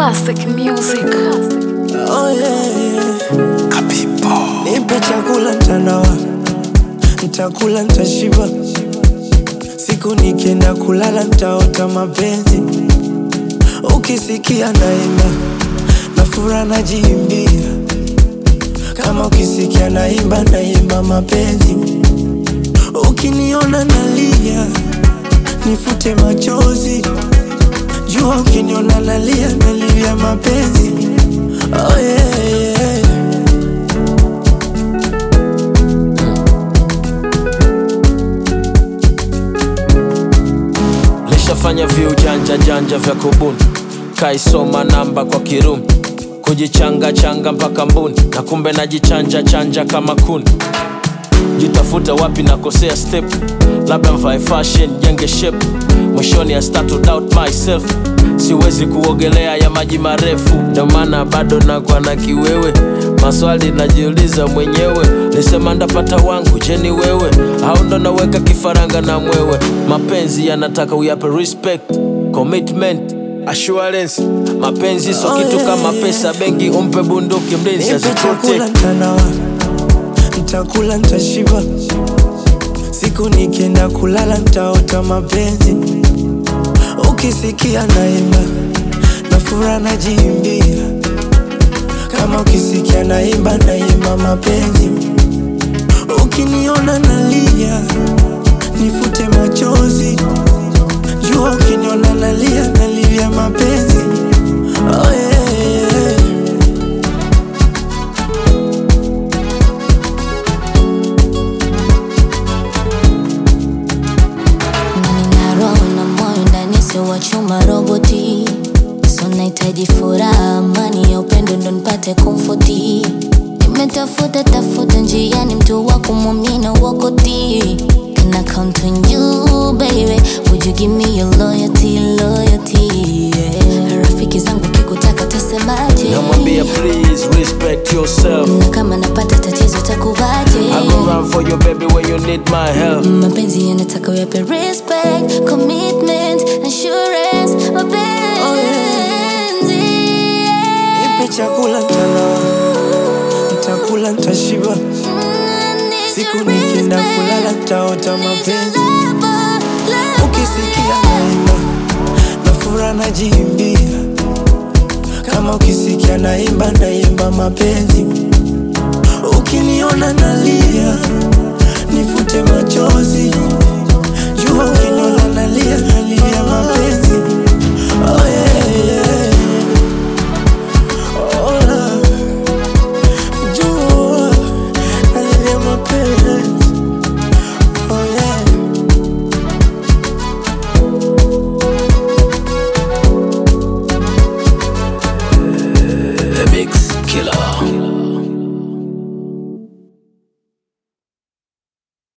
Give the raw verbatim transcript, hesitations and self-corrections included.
Classic music. Oh yeah, yeah. Kapipo. Nipe chakula ntanawa, nitakula nitashiba. Siku nikienda kulala nitaota mapenzi. Ukisikia naimba, na furaha najiimbia. Kama ukisikia naimba, naimba mapenzi. Ukiniona nalia, nifute machozi. Jua ukiniona nalia, nalia mapenzi. Oh yeah, yeah. Lishafanya vyu janja janja vya kubuni, kaisoma namba kwa kirumi, kujichanga changa mpaka mbuni, na kumbe najichanja chanja kama kuni. Jitafuta wapi nakosea step, labda mvae fashion jenge shape. Mwishoni I start to doubt myself, siwezi kuogelea ya maji marefu. Ndio maana bado nakuwa na kiwewe, maswali najiuliza mwenyewe. Nisema ndapata wangu, je ni wewe? Au ndo naweka kifaranga na mwewe? Mapenzi yanataka uyape respect, commitment, assurance. Mapenzi so kitu kama pesa benki, umpe bunduki mlinzi asiprotect. Nitakula nitashiba. Siku nikienda kulala nitaota mapenzi. Ukisikia naimba, na furaha najiimbia. Kama ukisikia naimba, naimba mapenzi. Ukiniona nalia, nifute machozi. Jua ukiniona nalia, nalia mapenzi. Oh yeah, yeah. Wa chuma roboti, so nahitaji furaha, amani ya upendo ndo nipate komfoti. Nimetafuta tafuta njiani mtu wa kumwamini wakoti. Can I count on you baby? Would you give me your loyalty, loyalty, yeah. Rafiki zangu kikutaka tasemaje? Namwambia please respect yourself. Na kama napata tatizo takuvaje? I go run for you baby when you need my help. Mapenzi yanataka uyape respect, commitment, assurance, mapenzi. Oh yeah. Nipe chakula ntanawa, nitakula nitashiba. Siku nikienda kulala nitaota mapenzi. Ukisikia naimba, na furaha najiimbia. Kama ukisikia naimba, naimba mapenzi. Ukiniona nalia, nifute machozi. Jua ukiniona nalia,